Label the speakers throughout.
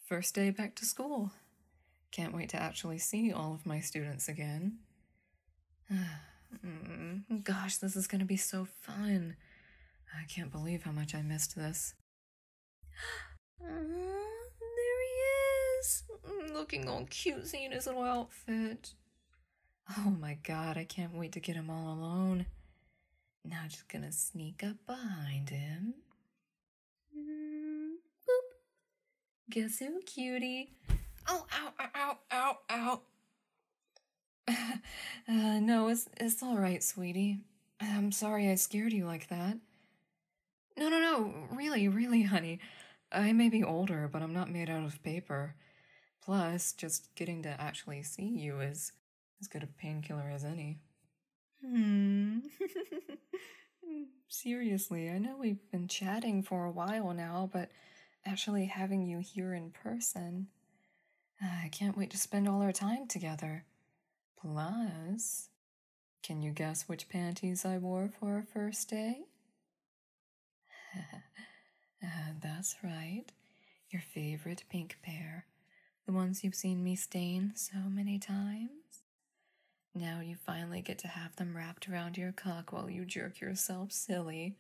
Speaker 1: First day back to school. Can't wait to actually see all of my students again. Gosh, this is gonna be so fun. I can't believe how much I missed this. There he is, looking all cutesy in his little outfit. Oh my god, I can't wait to get him all alone. Now just gonna sneak up behind him. Boop. Guess who, cutie? Oh, ow, ow, ow, ow, ow. No, it's all right, sweetie. I'm sorry I scared you like that. No, really, honey. I may be older, but I'm not made out of paper. Plus, just getting to actually see you is as good a painkiller as any. Seriously, I know we've been chatting for a while now, but actually having you here in person, I can't wait to spend all our time together. Plus, can you guess which panties I wore for our first day? That's right, your favorite pink pair, the ones you've seen me stain so many times. Now you finally get to have them wrapped around your cock while you jerk yourself silly.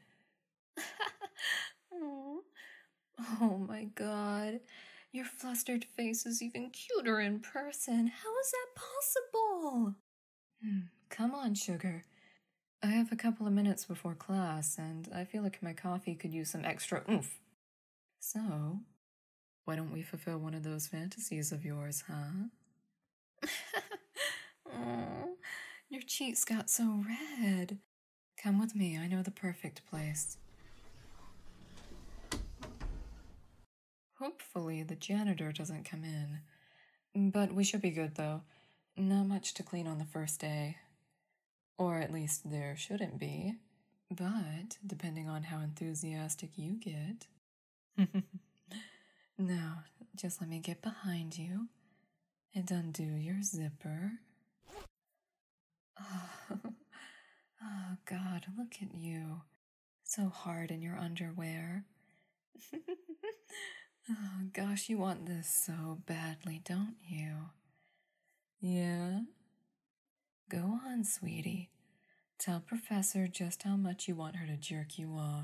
Speaker 1: Oh my god, your flustered face is even cuter in person. How is that possible? Come on, sugar. I have a couple of minutes before class, and I feel like my coffee could use some extra oomph. So, why don't we fulfill one of those fantasies of yours, huh? Oh, your cheeks got so red. Come with me, I know the perfect place. Hopefully the janitor doesn't come in. But we should be good, though. Not much to clean on the first day. Or at least there shouldn't be. But, depending on how enthusiastic you get. Now, just let me get behind you and undo your zipper. Oh, God, look at you. So hard in your underwear. Oh, gosh, you want this so badly, don't you? Yeah? Go on, sweetie. Tell Professor just how much you want her to jerk you off.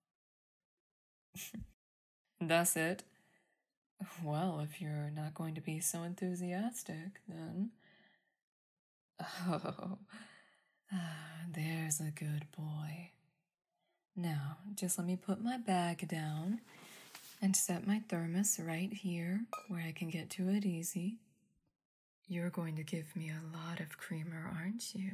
Speaker 1: That's it? Well, if you're not going to be so enthusiastic, then... Oh, there's a good boy. Now, just let me put my bag down and set my thermos right here where I can get to it easy. You're going to give me a lot of creamer, aren't you?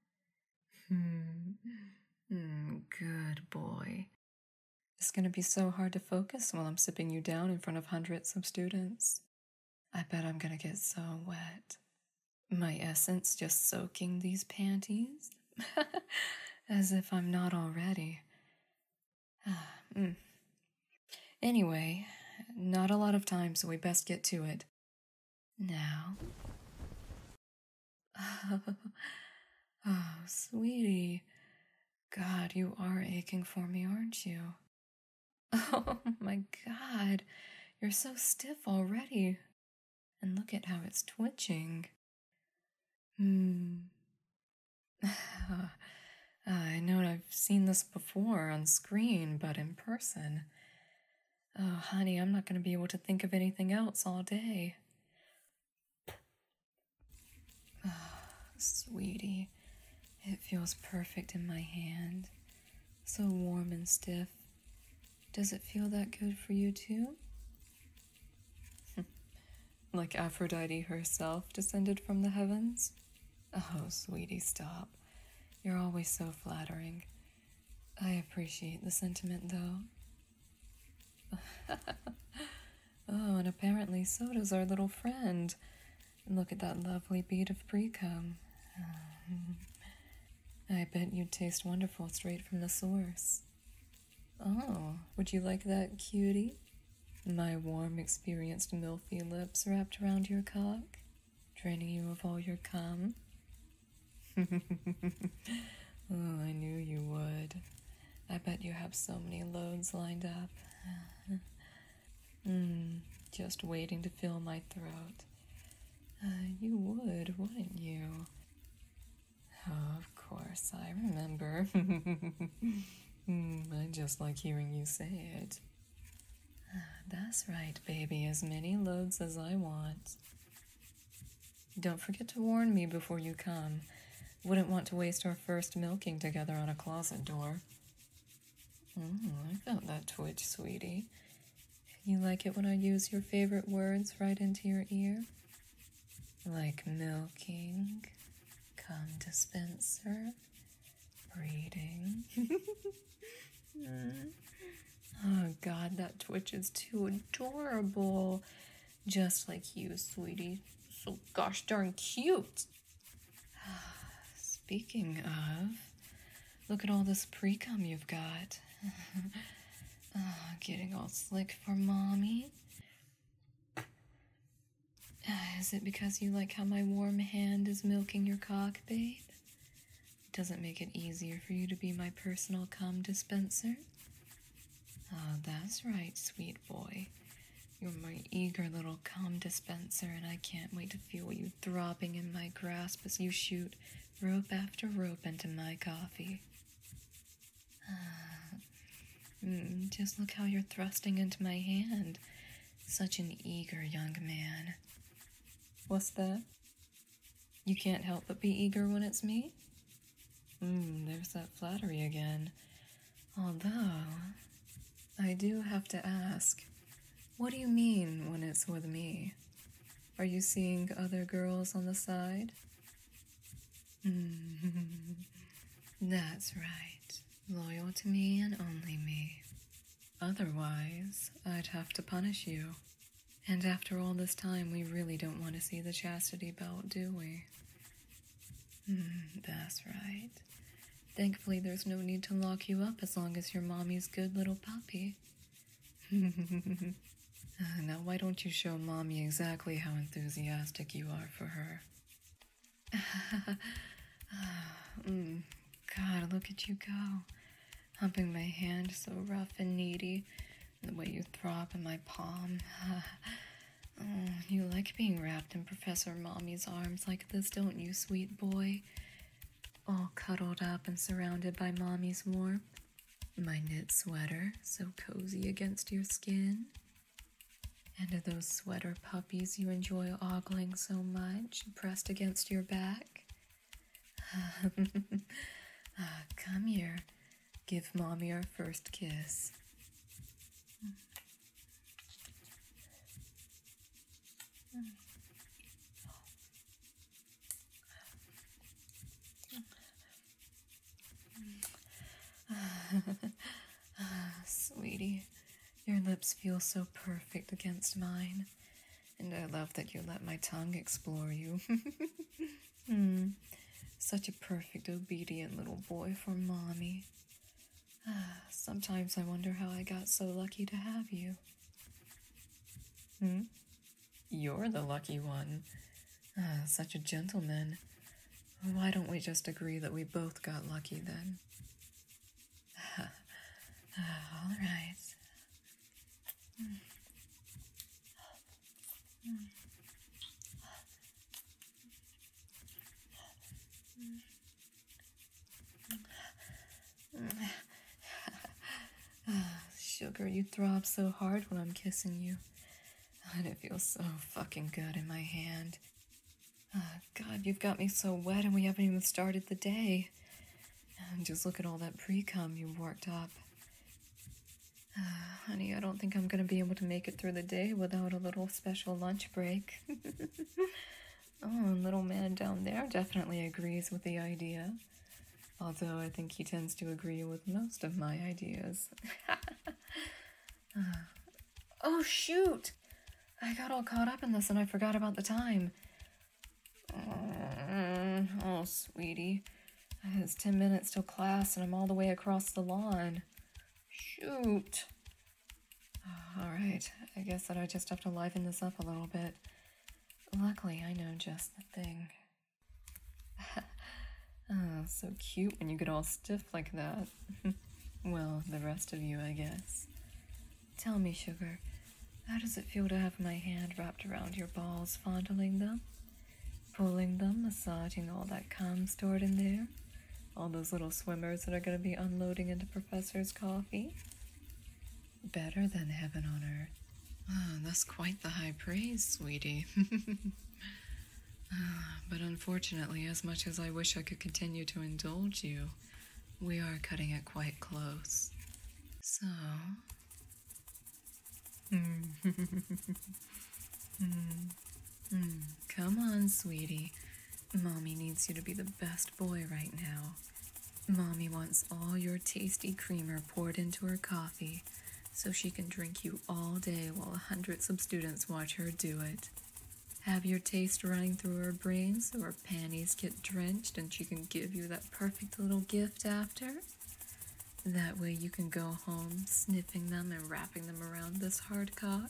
Speaker 1: Good boy. It's going to be so hard to focus while I'm sipping you down in front of hundreds of students. I bet I'm going to get so wet. My essence just soaking these panties? As if I'm not already. Anyway, not a lot of time, so we best get to it. Now. Oh, sweetie. God, you are aching for me, aren't you? Oh my god, you're so stiff already. And look at how it's twitching. I know I've seen this before on screen, but in person. Oh, honey, I'm not going to be able to think of anything else all day. Oh, sweetie, it feels perfect in my hand. So warm and stiff. Does it feel that good for you too? Like Aphrodite herself descended from the heavens? Oh, sweetie, stop. You're always so flattering. I appreciate the sentiment, though. Oh, and apparently so does our little friend. Look at that lovely bead of pre-cum. I bet you'd taste wonderful straight from the source. Oh, would you like that, cutie? My warm, experienced, milky lips wrapped around your cock, draining you of all your cum. Oh, I knew you would. I bet you have so many loads lined up. just waiting to fill my throat. You would, wouldn't you? Oh, of course, I remember. I just like hearing you say it. That's right, baby, as many loads as I want. Don't forget to warn me before you come. Wouldn't want to waste our first milking together on a closet door. I felt that twitch, sweetie. You like it when I use your favorite words right into your ear? Like milking, cum dispenser, breeding. Oh God, that twitch is too adorable. Just like you, sweetie. So gosh darn cute. Speaking of, look at all this pre-cum you've got. Getting all slick for mommy. Is it because you like how my warm hand is milking your cock, babe? Doesn't make it easier for you to be my personal cum dispenser? Oh, that's right, sweet boy. You're my eager little cum dispenser, and I can't wait to feel you throbbing in my grasp as you shoot rope after rope into my coffee. Just look how you're thrusting into my hand. Such an eager young man. What's that? You can't help but be eager when it's me? There's that flattery again. Although, I do have to ask, what do you mean when it's with me? Are you seeing other girls on the side? That's right. Loyal to me and only me. Otherwise, I'd have to punish you. And after all this time, we really don't want to see the chastity belt, do we? That's right. Thankfully, there's no need to lock you up as long as you're mommy's good little puppy. Now, why don't you show mommy exactly how enthusiastic you are for her? God, look at you go. Humping my hand so rough and needy, and the way you throb in my palm. You like being wrapped in Professor Mommy's arms like this, don't you, sweet boy? All cuddled up and surrounded by Mommy's warmth. My knit sweater, so cozy against your skin. And are those sweater puppies you enjoy ogling so much, pressed against your back? Come here. Give Mommy our first kiss. Sweetie, your lips feel so perfect against mine, and I love that you let my tongue explore you. Such a perfect, obedient little boy for Mommy. Sometimes I wonder how I got so lucky to have you. You're the lucky one. Such a gentleman. Why don't we just agree that we both got lucky then? All right. Sugar, you throb so hard when I'm kissing you. And it feels so fucking good in my hand. God, you've got me so wet and we haven't even started the day. Just look at all that pre-cum you've worked up. Honey, I don't think I'm gonna be able to make it through the day without a little special lunch break. And little man down there definitely agrees with the idea. Although I think he tends to agree with most of my ideas. Oh, shoot! I got all caught up in this and I forgot about the time. Oh, sweetie. It's 10 minutes till class and I'm all the way across the lawn. Shoot. Alright, I guess that I just have to liven this up a little bit. Luckily, I know just the thing. Oh, so cute when you get all stiff like that. Well, the rest of you, I guess. Tell me, sugar, How does it feel to have my hand wrapped around your balls, fondling them, pulling them, massaging all that cum stored in there? All those little swimmers that are going to be unloading into Professor's coffee? Better than heaven on earth. Ah, that's quite the high praise, sweetie. But unfortunately, as much as I wish I could continue to indulge you, we are cutting it quite close. So... Come on, sweetie. Mommy needs you to be the best boy right now. Mommy wants all your tasty creamer poured into her coffee so she can drink you all day while hundreds of students watch her do it. Have your taste running through her brain so her panties get drenched and she can give you that perfect little gift after. That way you can go home sniffing them and wrapping them around this hard cock.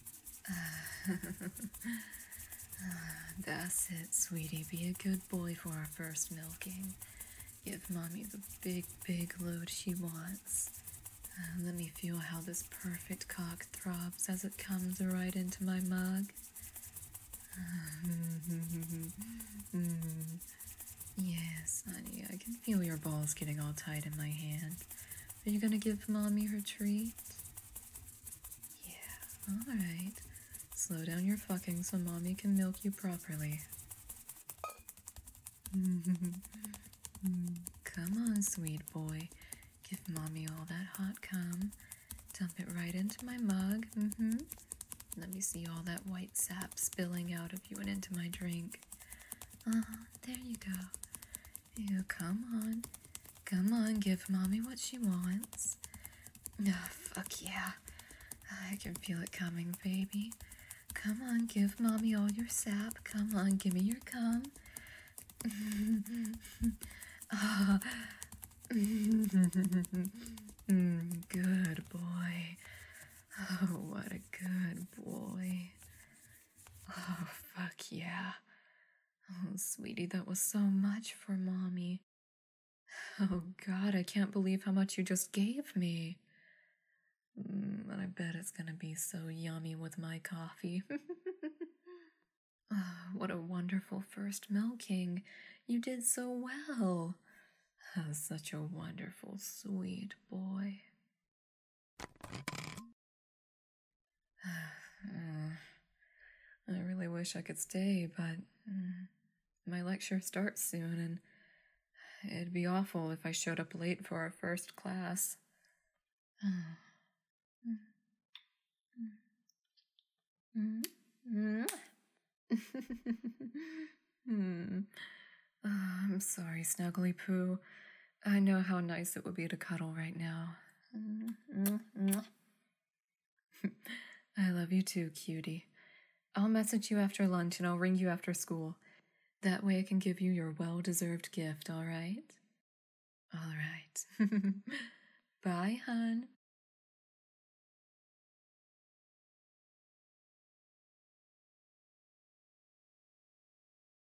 Speaker 1: That's it, sweetie. Be a good boy for our first milking. Give Mommy the big, big load she wants. Let me feel how this perfect cock throbs as it comes right into my mug. Yes, honey, I can feel your balls getting all tight in my hand. Are you gonna give Mommy her treat? Yeah, alright. Slow down your fucking so Mommy can milk you properly. Come on, sweet boy. Give Mommy all that hot cum. Dump it right into my mug. Let me see all that white sap spilling out of you and into my drink. There you go. You come on. Come on, give Mommy what she wants. Fuck yeah. I can feel it coming, baby. Come on, give Mommy all your sap. Come on, give me your cum. Good boy. Oh, what a good boy. Oh, fuck yeah. Oh, sweetie, that was so much for Mommy. Oh, God, I can't believe how much you just gave me. And I bet it's gonna be so yummy with my coffee. Oh, what a wonderful first milking. You did so well. Oh, such a wonderful, sweet boy. I really wish I could stay, but my lecture starts soon, and it'd be awful if I showed up late for our first class. I'm sorry, Snuggly Poo. I know how nice it would be to cuddle right now. I love you too, cutie. I'll message you after lunch and I'll ring you after school. That way I can give you your well-deserved gift, all right? All right. Bye, hun.